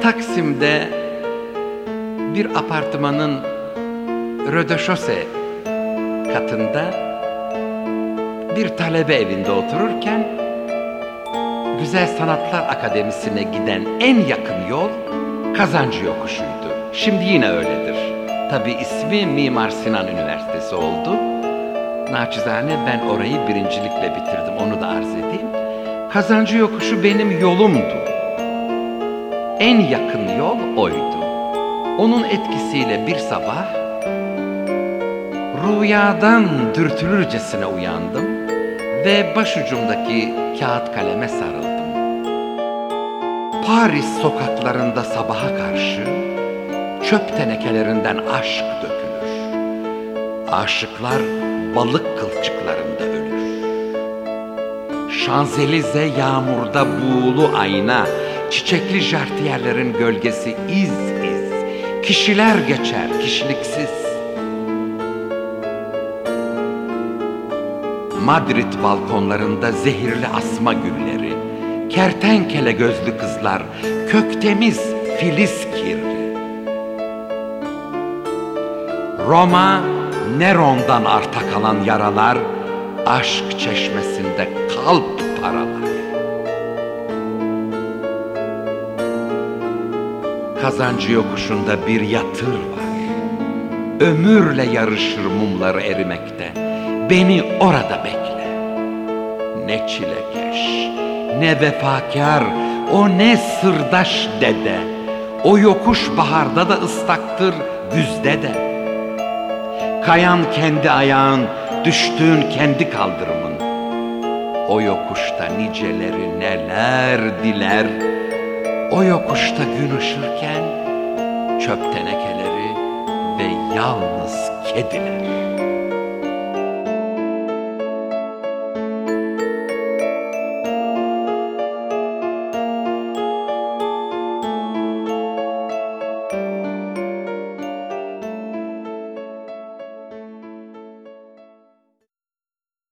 Taksim'de bir apartmanın rödeşose katında bir talebe evinde otururken Güzel Sanatlar Akademisi'ne giden en yakın yol Kazancı Yokuşu'ydu. Şimdi yine öyledir. Tabii ismi Mimar Sinan Üniversitesi oldu. Naçizane ben orayı birincilikle bitirdim, onu da arz edeyim. Kazancı Yokuşu benim yolumdu. En yakın yol oydu. Onun etkisiyle bir sabah rüyadan dürtülürcesine uyandım ve başucumdaki kağıt kaleme sarıldım. Paris sokaklarında sabaha karşı çöp tenekelerinden aşk dökülür. Aşıklar balık kılçıklarında ölür. Şanzelize yağmurda buğulu ayna, çiçekli jartiyerlerin gölgesi iz iz. Kişiler geçer kişiliksiz. Madrid balkonlarında zehirli asma gülleri, kertenkele gözlü kızlar, köktemiz filiz kirli. Roma, Neron'dan arta kalan yaralar, aşk çeşmesinde kalp paralar. Kazancı Yokuşu'nda bir yatır var. Ömürle yarışır mumları erimekte. Beni orada bekle. Ne çilekeş, ne vefakar, o ne sırdaş dede. O yokuş baharda da ıslaktır, güzde de. Kayan kendi ayağın, düştüğün kendi kaldırımın. O yokuşta niceleri neler diler. O yokuşta gün ışırken çöp tenekeleri ve yalnız kediler.